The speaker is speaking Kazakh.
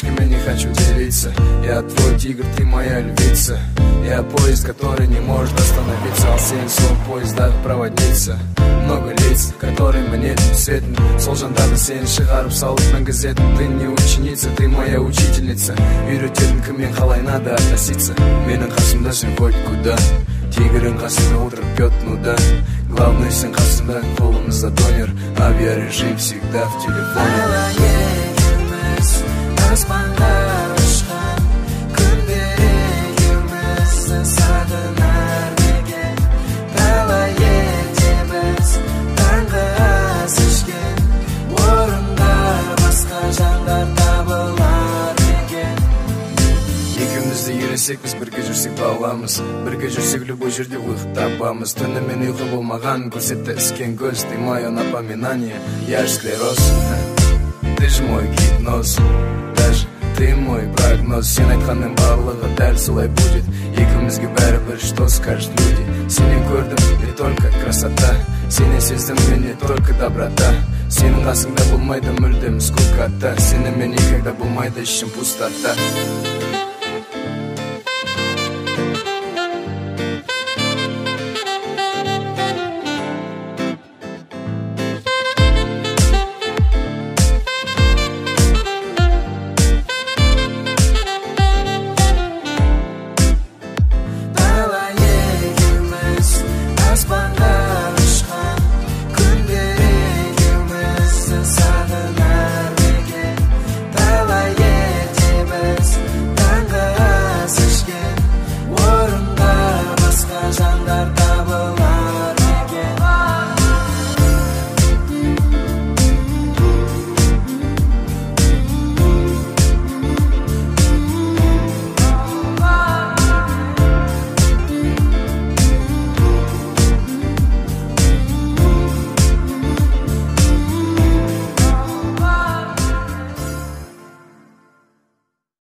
крошками не хочу делиться. Я твой тигр, ты моя львица. Я поезд, который не может остановиться. Ал сен сол поездағы проводница. Много лиц, которые мне түсетін. Сол жандарды сен шығарып салып мінгізетін. Ты не ученица, ты моя учительница. Үйрететін кіммен қалай надо относиться. Менің қасымда сен хоть куда. Тигрің қасымда отырып пьет нуда. Главное сен қасымда, қолымызда донер. Авиарежим всегда в телефоне. Аспанға ұшқан күндер екеумізді сағынар неге. Талай етеміз таңғы ас ішкен орында басқа жандар табылар неге. Екеумізді елесек біз бірге жүрсек бағыламыз. Бірге жүрсек любой жерде ұйқы табамыз. Түнімен ұйқы болмаған көрсетті іскен көз. Ты мое напоминание, я ж склероз. Ты ж мой гипноз. Ты мой прогноз. Сен айтқанның барлығы дәл солай будет. Екеумізге бәрібір что скажут люди. Сенен көрдім не только красота. Сенен сездім мен не только доброта. Сенің қасыңда болмайды мүлдем скукота. Сенімен никогда болмайды ішім пустота.